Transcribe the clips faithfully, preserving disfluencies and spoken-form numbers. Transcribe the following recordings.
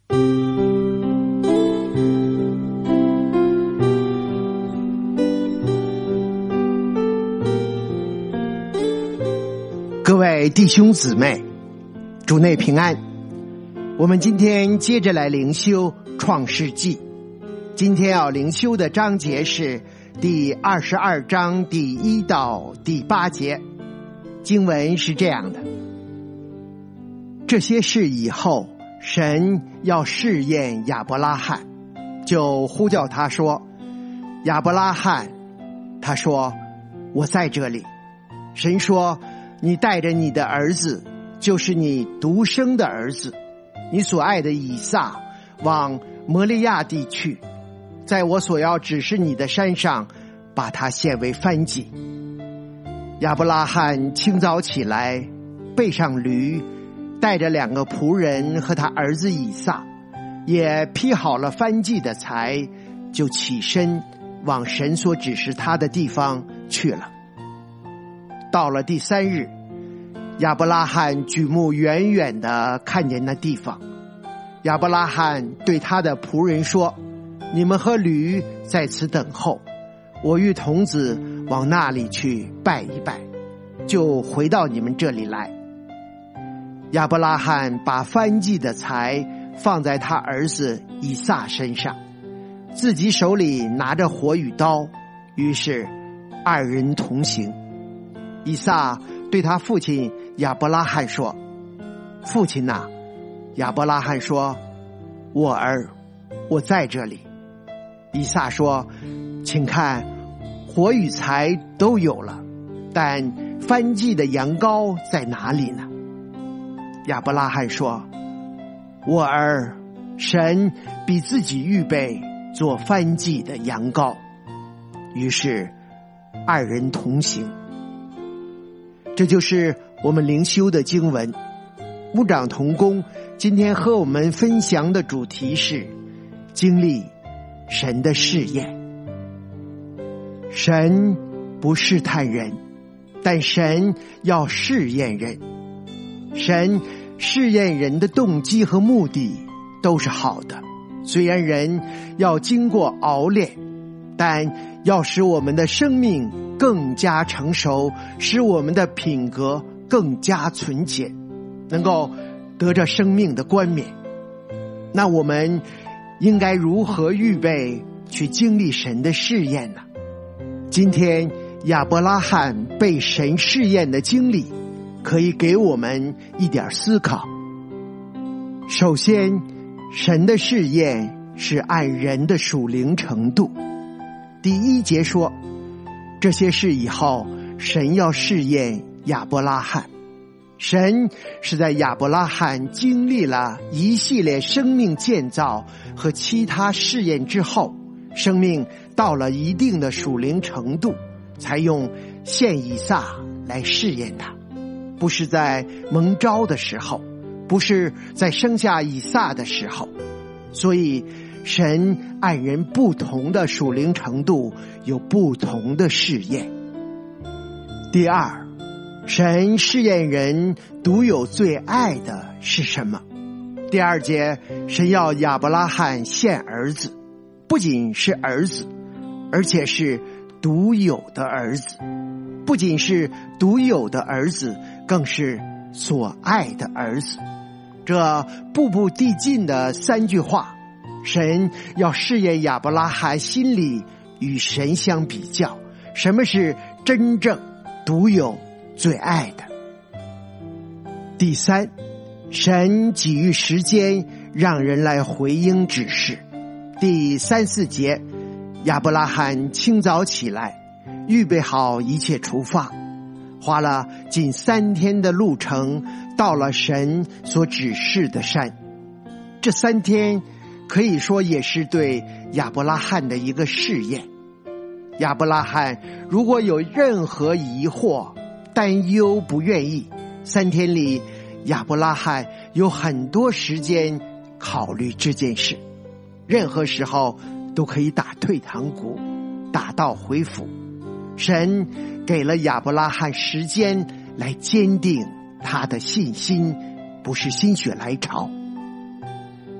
各位弟兄姊妹，主内平安。我们今天接着来灵修创世纪，今天要灵修的章节是第二十二章第一到第八节。经文是这样的：这些事以后，神要试验亚伯拉罕，就呼叫他说：亚伯拉罕。他说：我在这里。神说：你带着你的儿子，就是你独生的儿子，你所爱的以撒，往摩利亚地去，在我所要指示你的山上，把他献为燔祭。亚伯拉罕清早起来，背上驴，带着两个仆人和他儿子以撒，也劈好了燔祭的柴，就起身往神所指示他的地方去了。到了第三日，亚伯拉罕举目远远地看见那地方。亚伯拉罕对他的仆人说：你们和驴在此等候，我与童子往那里去拜一拜，就回到你们这里来。亚伯拉罕把燔祭的柴放在他儿子以撒身上，自己手里拿着火与刀，于是二人同行。以撒对他父亲亚伯拉罕说：父亲哪？亚伯拉罕说：我儿，我在这里。以撒说：请看，火与柴都有了，但燔祭的羊羔在哪里呢？亚伯拉罕说：我儿，神比自己预备做燔祭的羊羔。于是二人同行。这就是我们灵修的经文。牧长同工今天和我们分享的主题是经历神的试验。神不试探人，但神要试验人。神试验人的动机和目的都是好的，虽然人要经过熬炼，但要使我们的生命更加成熟，使我们的品格更加纯洁，能够得着生命的冠冕。那我们应该如何预备去经历神的试验呢？今天亚伯拉罕被神试验的经历，可以给我们一点思考。首先，神的试验是按人的属灵程度。第一节说，这些事以后，神要试验亚伯拉罕。神是在亚伯拉罕经历了一系列生命建造和其他试验之后，生命到了一定的属灵程度，才用献以撒来试验他。不是在蒙召的时候，不是在生下以撒的时候。所以神按人不同的属灵程度有不同的试验。第二，神试验人独有最爱的是什么？第二节，神要亚伯拉罕献儿子，不仅是儿子，而且是独有的儿子。不仅是独有的儿子，更是所爱的儿子。这步步递进的三句话，神要试验亚伯拉罕心里与神相比较，什么是真正独有最爱的。第三，神给予时间让人来回应指示。第三四节，亚伯拉罕清早起来，预备好一切出发，花了近三天的路程，到了神所指示的山。这三天可以说也是对亚伯拉罕的一个试验。亚伯拉罕如果有任何疑惑、担忧、不愿意，三天里亚伯拉罕有很多时间考虑这件事，任何时候都可以打退堂鼓，打道回府。神给了亚伯拉罕时间来坚定他的信心，不是心血来潮。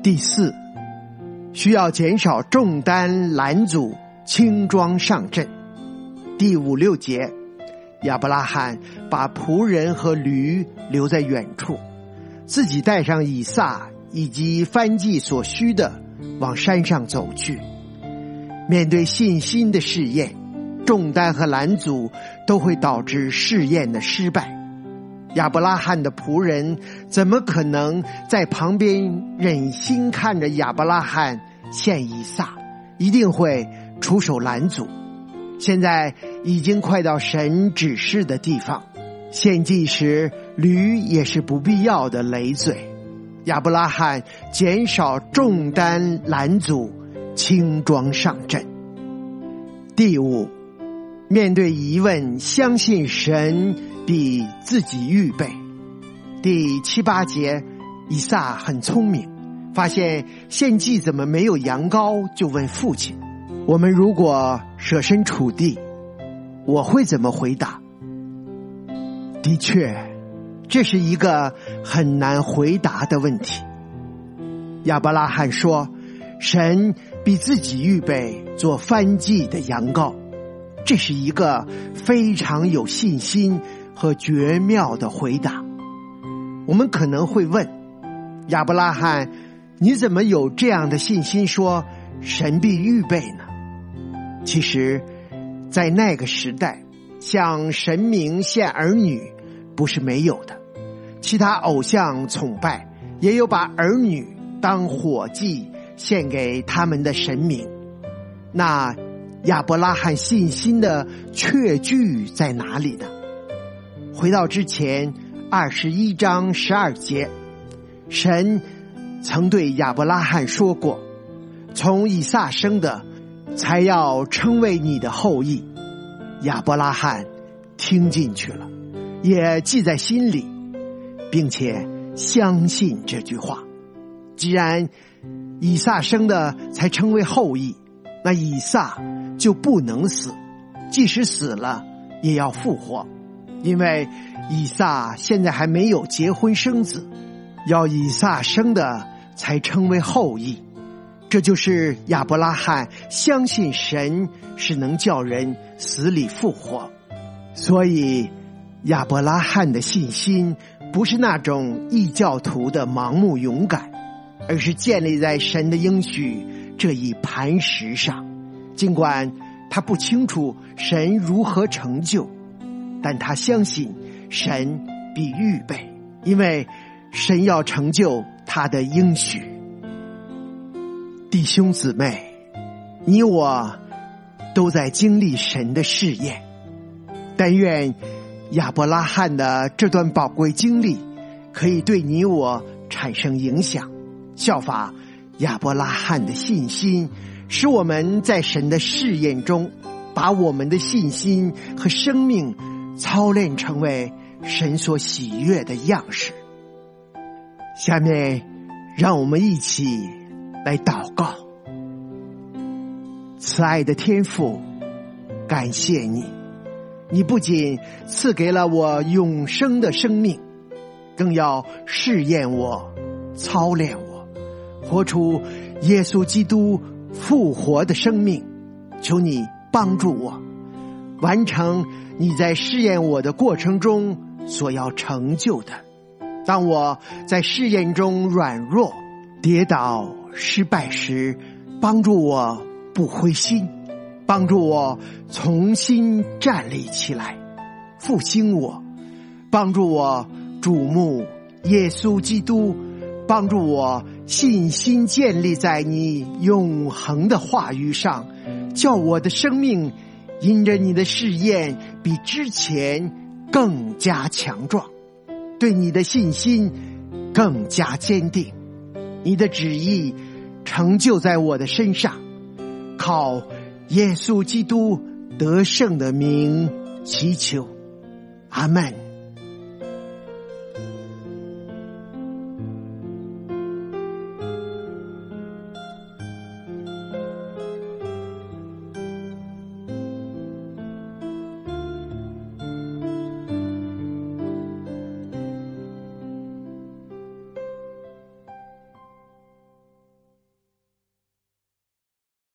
第四，需要减少重担拦阻，轻装上阵。第五六节，亚伯拉罕把仆人和驴留在远处，自己带上以撒以及燔祭所需的，往山上走去。面对信心的试验，重担和拦阻都会导致试验的失败。亚伯拉罕的仆人怎么可能在旁边忍心看着亚伯拉罕献以撒？一定会出手拦阻。现在已经快到神指示的地方，献祭时驴也是不必要的累赘。亚伯拉罕减少重担拦阻，轻装上阵。第五，面对疑问，相信神比自己预备。第七八节，以撒很聪明，发现献祭怎么没有羊羔，就问父亲。我们如果设身处地，我会怎么回答？的确，这是一个很难回答的问题。亚伯拉罕说，神比自己预备做燔祭的羊羔，这是一个非常有信心和绝妙的回答。我们可能会问，亚伯拉罕，你怎么有这样的信心说神必预备呢？其实在那个时代，向神明献儿女不是没有的，其他偶像崇拜也有把儿女当火祭献给他们的神明。那亚伯拉罕信心的确据在哪里呢？回到之前二十一章十二节，神曾对亚伯拉罕说过，从以撒生的才要称为你的后裔。亚伯拉罕听进去了，也记在心里，并且相信这句话。既然以撒生的才称为后裔，那以撒就不能死，即使死了也要复活，因为以撒现在还没有结婚生子，要以撒生的才称为后裔。这就是亚伯拉罕相信神是能叫人死里复活。所以亚伯拉罕的信心不是那种异教徒的盲目勇敢，而是建立在神的应许这一磐石上。尽管他不清楚神如何成就，但他相信神必预备，因为神要成就他的应许。弟兄姊妹，你我都在经历神的试验，但愿亚伯拉罕的这段宝贵经历可以对你我产生影响，效法亚伯拉罕的信心，使我们在神的试验中把我们的信心和生命操练成为神所喜悦的样式。下面让我们一起来祷告。慈爱的天父，感谢你，你不仅赐给了我永生的生命，更要试验我，操练我，活出耶稣基督复活的生命。求你帮助我，完成你在试验我的过程中所要成就的。当我在试验中软弱、跌倒、失败时，帮助我不灰心，帮助我重新站立起来，复兴我，帮助我瞩目耶稣基督，帮助我信心建立在你永恒的话语上，叫我的生命因着你的试验比之前更加强壮，对你的信心更加坚定。你的旨意成就在我的身上，靠耶稣基督得胜的名祈求，阿们。